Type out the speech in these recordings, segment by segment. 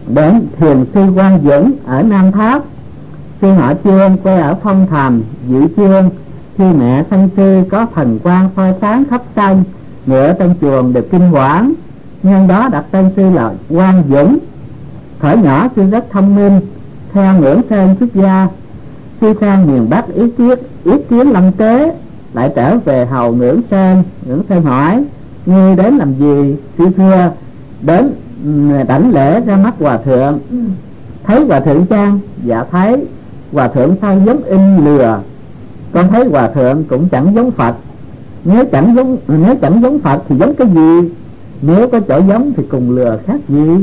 đến thiền sư Quang Dũng ở Nam Tháp. Sư họ Trương quê ở Phong Thàm, Dự Chương. Khi mẹ sanh sư có thần quang soi sáng khắp sân, ngựa trong chuồng được kinh hoảng, nhân đó đặt tên sư là Quang Dũng. Thời nhỏ sư rất thông minh, theo Ngưỡng Sơn xuất gia. Sư sang miền Bắc ý kiến Lâm Tế, lại trở về hầu Ngưỡng Sơn. Ngưỡng Sơn hỏi: ngươi đến làm gì? Sư thưa: đến đảnh lễ ra mắt hòa thượng. Thấy hòa thượng chăng? Dạ thấy. Hòa thượng sao giống in lừa? Con thấy hòa thượng cũng chẳng giống Phật. Nếu chẳng giống Phật thì giống cái gì? Nếu có chỗ giống thì cùng lừa khác gì?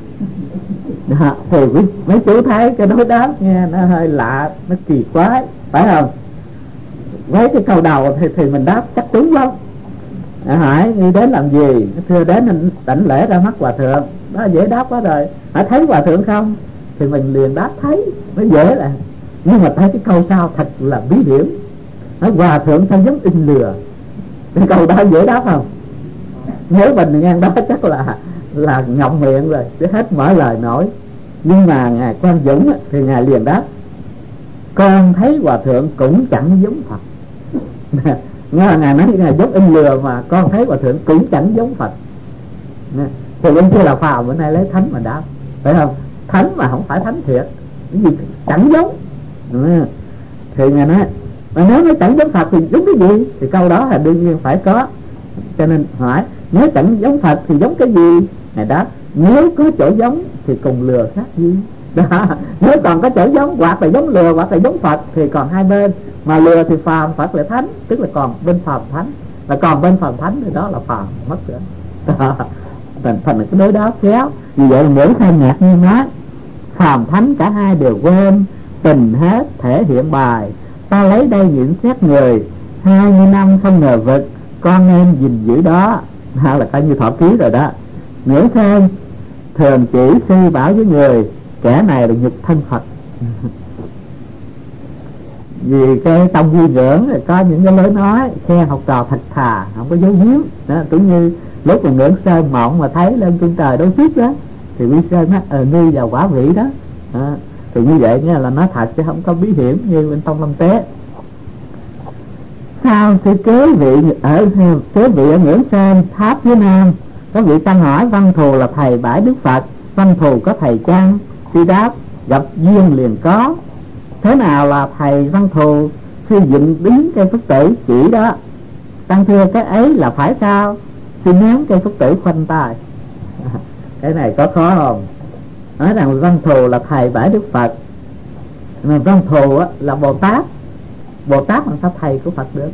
Đó, thì mấy chú thấy cái đối đáp nghe nó hơi lạ, nó kỳ quái, phải không? Với cái câu đầu thì mình đáp chắc đúng lắm. Hỏi đi đến làm gì? Thưa đến đảnh lễ ra mắt hòa thượng. Đó dễ đáp quá rồi. Hỏi thấy hòa thượng không? Thì mình liền đáp thấy, nó dễ là. Nhưng mà thấy cái câu sau thật là bí hiểm. Nói hòa thượng sao giống in lừa? Cái câu đó dễ đáp không? Nếu mình nghe đó chắc là ngậm miệng rồi, để hết mở lời nổi. Nhưng mà ngài Quang Dũng thì ngài liền đáp: con thấy hòa thượng cũng chẳng giống Phật. Ngài nói ngài giống in lừa mà con thấy hòa thượng cũng chẳng giống Phật. Thì bên kia là phào, bữa nay lấy thánh mà đáp, phải không? Thánh mà không phải thánh thiệt, cái gì chẳng giống. Thì ngài nói: mà nếu nó chẳng giống Phật thì giống cái gì? Thì câu đó là đương nhiên phải có. Cho nên hỏi nếu chẳng giống Phật thì giống cái gì? Ngài đáp: nếu có chỗ giống thì cùng lừa khác gì? Đó. Nếu còn có chỗ giống, hoặc là giống lừa hoặc là giống Phật thì còn hai bên. Mà lừa thì phàm, Phật là thánh, tức là còn bên phàm thánh. Và còn bên phàm thánh thì đó là phàm mất rồi. Thành là cái đối đáp khéo. Vì vậy là Ngưỡng Sơn ngạc nhiên nói: phàm thánh cả hai đều quên, tình hết thể hiện bài. Ta lấy đây nhận xét người, 20 năm không ngờ vực, con nên gìn giữ đó. Là coi như thọ ký rồi đó. Ngưỡng Sơn thường chỉ sư bảo với người: kẻ này là nhục thân Phật. Vì cái tông Duy Ngưỡng có những cái lối nói khen học trò thật thà, không có giấu giếm đó. Cũng như lúc mà Ngưỡng Sơn mộng mà thấy lên trên trời đấu sức đó, thì Duy Sơn nói: ngươi vào quả vị đó. Thì như vậy nghe là nói thật chứ không có bí hiểm như bên tông Lâm Tế. Sau sư kế vị ở Ngưỡng Sơn Tháp phía Nam, có vị tăng hỏi Văn Thù là thầy bãi Đức Phật. Văn Thù có thầy chăng? Sư đáp: gặp duyên liền có. Thế nào là thầy Văn Thù? Sư dựng đứng cây Phất Tử chỉ đó. Tăng thưa cái ấy là phải sao? Sư ném cây Phất Tử khoanh tay. Cái này có khó không? Nói rằng Văn Thù là thầy bãi Đức Phật, mà Văn Thù là Bồ Tát. Bồ Tát làm sao thầy của Phật được?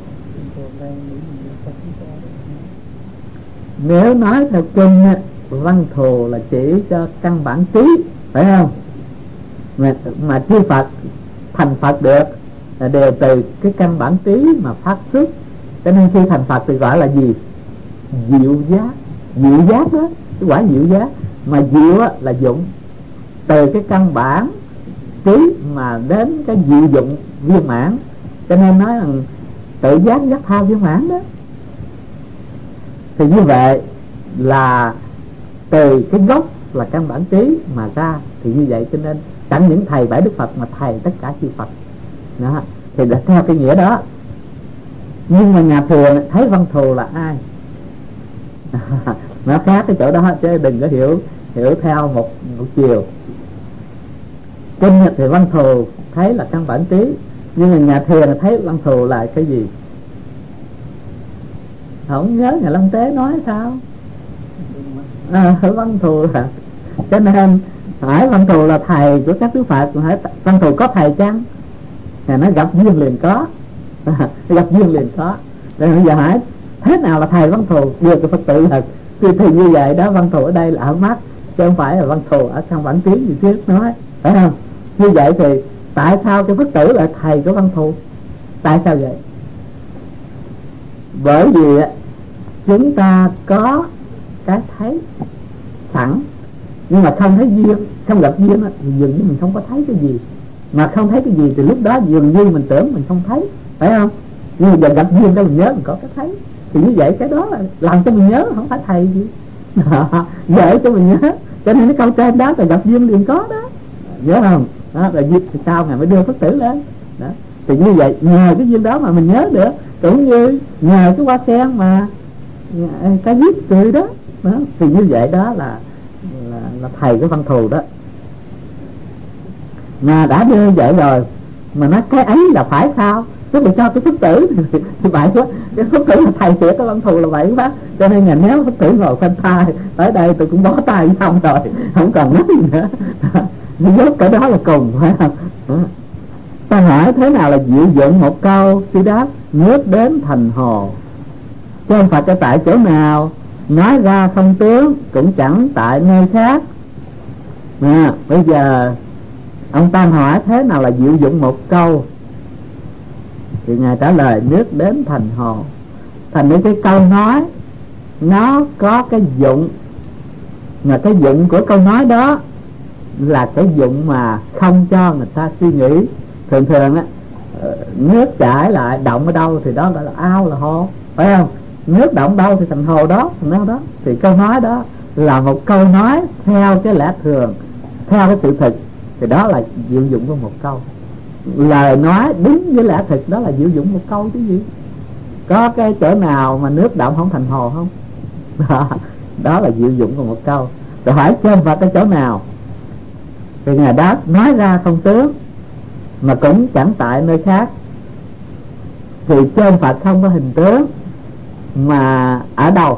Nếu nói theo kinh, Văn Thù là chỉ cho căn bản trí, phải không? Mà chư Phật thành Phật được là đều từ cái căn bản trí mà phát xuất. Cho nên khi thành Phật thì gọi là gì? Diệu giác. Diệu giác đó, cái quả diệu giác. Mà diệu là dụng, từ cái căn bản trí mà đến cái diệu dụng viên mãn. Cho nên nói rằng tự giác giác tha viên mãn đó. Thì như vậy là từ cái gốc là căn bản trí mà ra. Thì như vậy cho nên chẳng những thầy bãi Đức Phật mà thầy tất cả chư Phật đó. Thì là theo cái nghĩa đó. Nhưng mà nhà Thừa thấy Văn Thù là ai? Nó khác cái chỗ đó, chứ đừng có hiểu theo một chiều. Kinh thì Văn Thù thấy là căn bản trí, nhưng mà nhà Thừa là thấy Văn Thù là cái gì? Không nhớ nhà Lâm Tế nói sao? Văn Thù là, cho nên hỏi Văn Thù là thầy của các đức Phật, hỏi Văn Thù có thầy chăng? Thì nó gặp duyên liền có. Gặp duyên liền có. Rồi bây giờ hỏi thế nào là thầy Văn Thù? Được cái Phật tử thật. Thì như vậy đó, Văn Thù ở đây là ở mắt, chứ không phải là Văn Thù ở trong bản tiếng gì trước nói, phải không? Như vậy thì tại sao cái Phật tử là thầy của Văn Thù? Tại sao vậy? Bởi vì chúng ta có cái thấy sẵn, nhưng mà không thấy duyên, không gặp duyên thì dường như mình không có thấy cái gì. Mà không thấy cái gì thì lúc đó dường như mình tưởng mình không thấy, phải không? Nhưng mà giờ gặp duyên đó mình nhớ mình có cái thấy. Thì như vậy cái đó là làm cho mình nhớ, không phải thầy gì. Dễ cho mình nhớ. Cho nên cái câu trên đó là gặp duyên liền có đó, nhớ không? Đó là duyên thì sao Ngài mới đưa Phật tử lên đó. Thì như vậy nhờ cái duyên đó mà mình nhớ được, cũng như nhờ cái hoa sen mà cái giết cười đó. Thì như vậy đó là thầy của Văn Thù đó. Mà đã đưa vậy rồi mà nói cái ấy là phải sao, tức là cho cái Phật tử thì vậy quá, cái Phật tử là thầy của cái Văn Thù là vậy quá. Cho nên ngày nếu Phật tử ngồi khoanh tay tới đây tôi cũng bó tay xong rồi, không còn nói gì nữa. Dốt cái đó là cùng, phải không? Ta hỏi thế nào là diệu dụng một câu, sư đáp nước đến thành hồ. Chứ không phải cái tại chỗ nào, nói ra không tướng cũng chẳng tại nơi khác. Bây giờ ông Tam hỏi thế nào là diệu dụng một câu, thì Ngài trả lời nước đến thành hồ. Thành những cái câu nói nó có cái dụng, mà cái dụng của câu nói đó là cái dụng mà không cho người ta suy nghĩ. Thường thường á, nước chảy lại động ở đâu thì đó là ao là hồ, phải không? Nước động đâu thì thành hồ đó, thành ao đó. Thì câu nói đó là một câu nói theo cái lẽ thường, theo cái sự thực, thì đó là diệu dụng của một câu. Lời nói đúng với lẽ thực đó là diệu dụng một câu chứ gì. Có cái chỗ nào mà nước động không thành hồ không? Đó là diệu dụng của một câu. Rồi hỏi trên Phật cái chỗ nào, thì Ngài đó nói ra không tướng mà cũng chẳng tại nơi khác. Thì trên Phật không có hình tướng, mà ở đâu?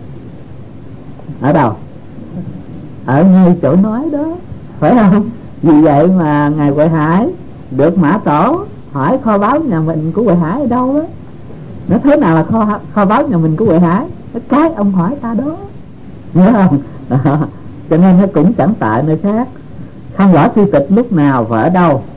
Ở đâu? Ở ngay chỗ nói đó, phải không? Vì vậy mà Ngài Huệ Hải được Mã Tổ hỏi kho báu nhà mình của Huệ Hải ở đâu đó. Nó thế nào là kho báu nhà mình của Huệ Hải? Cái ông hỏi ta đó, nhớ không? Đó. Cho nên nó cũng chẳng tại nơi khác. Không rõ sư tịch lúc nào và ở đâu,